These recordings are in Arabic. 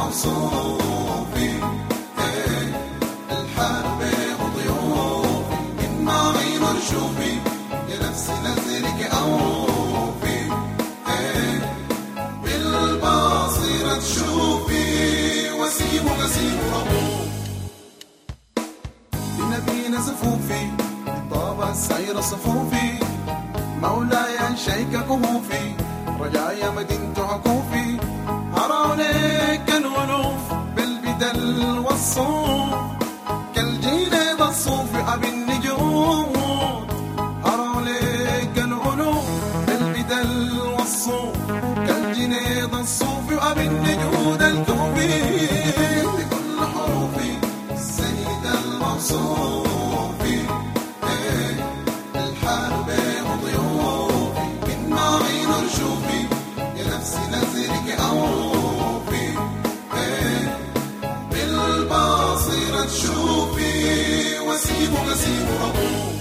الموصوفي، الحال بيه ضيوفي من معي مرشوفي، يا نفسي نزلك أوفي بالبصيرة تشوفي، وسيم غسيم رؤوف بنبينا زفوفي، طاب السير صفوفي، مولاي شيك كهوفي، رجايا مدينة عكوفي، هروليك الألوف بالبدل والصوف، كالجيل الصوف أبي النجوم، هروليك الألوف بالبدل والصوف، كالجيل الصوف أبي النجود الكوفي، بكل حروفي السيد الموصوفي، الحال بيه ضيوفي من معي نرشوفي، يا نفسي نزلك أوفي بالبصيرة تشوفي، وسيم غسيم رؤوف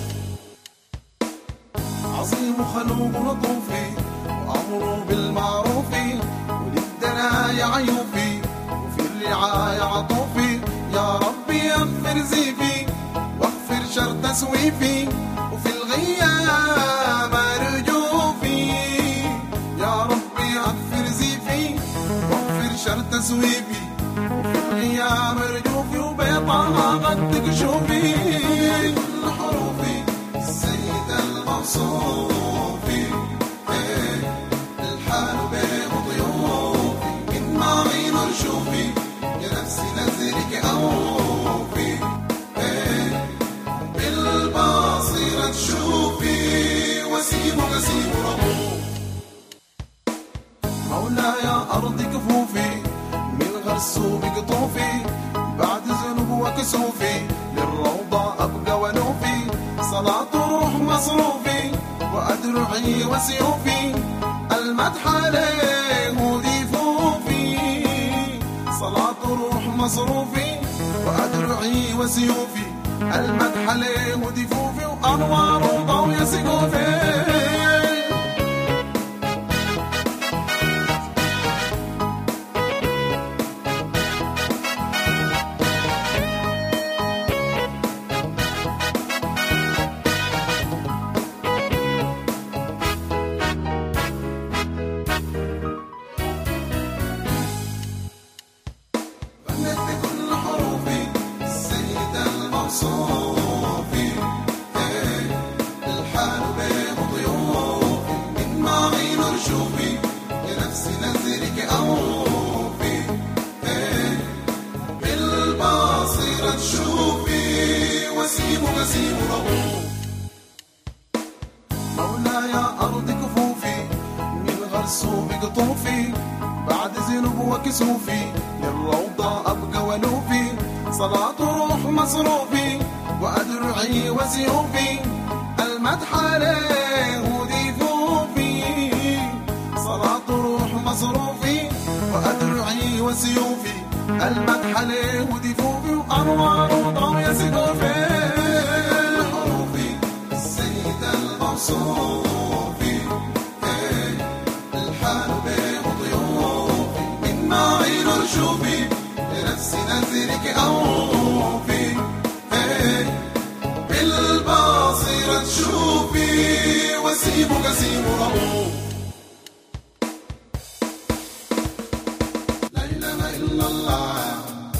عظيم خلوق لطوفي، وأمر بالمعروف وللدنايا عيوفي، وفي الرعاية عطوفي، يا ربي اغفر زيفي واغفر شر تسويفي، وفي الغيام رجوفي، يا ربي اغفر زيفي واغفر شر تسويفي، وفي الغيام رجوفي، وبيطها قد تكشوفي، كل حروفي السيد الموصوفي، الحال بيه ضيوفي من معي نرشوفي، يا نفسي نزلك أوفي بالبصيرة تشوفي، وسيم غسيم رؤوف مولاي أرض كفوفي من غرسوب قطوفي، بعد ذنوب وكسوفي للروضة أبقى ونوفي، صلاة روح مصروفي وأدرعي وسيوفي، المدح عليه ضيفوفي، صلاة روح مصروفي وأدرعي وسيوفي، المدح عليه ضيفوفي، وأنوار ضوء سقوفي. بكل حروفي السيد الموصوفي، الحال بيه ضيوفي من معي نرشوفي، يا نفسي نزلك أوفي بالبصيرة تشوفي، وسيم غسيم رؤوف مولاي أرض كفوفي من غرسوب قطوفي، بعد ذنوب وكسوفي للروضة أبقى ونوفي، صلاة روح مصروفي وأدرعي وسيوفي، المدح عليه ضيفوفي، صلاة روح مصروفي وأدرعي وسيوفي، المدح عليه ضيفوفي، وأنوار ضوء سقوفي، حروفي السيد الموصوفي، الحال بيه ضيوفي من معي نرشوفي، يا نفسي نزلك أوفي بالبصيرة تشوفي، وسيم غسيم رؤوف لا إله إلا الله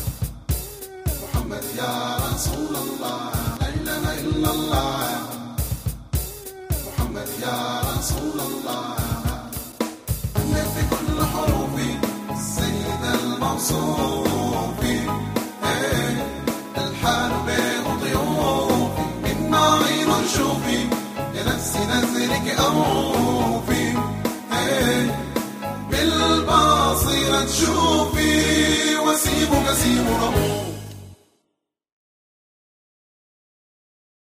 محمد يا رسول الله، لا إله إلا الله محمد يا رسول الله، بكل حروفي السيد الموصوفي، الحال بيه ضيوفي من معي نرشوفي، يا نفسي نزلك أوفي بالبصيرة تشوفي.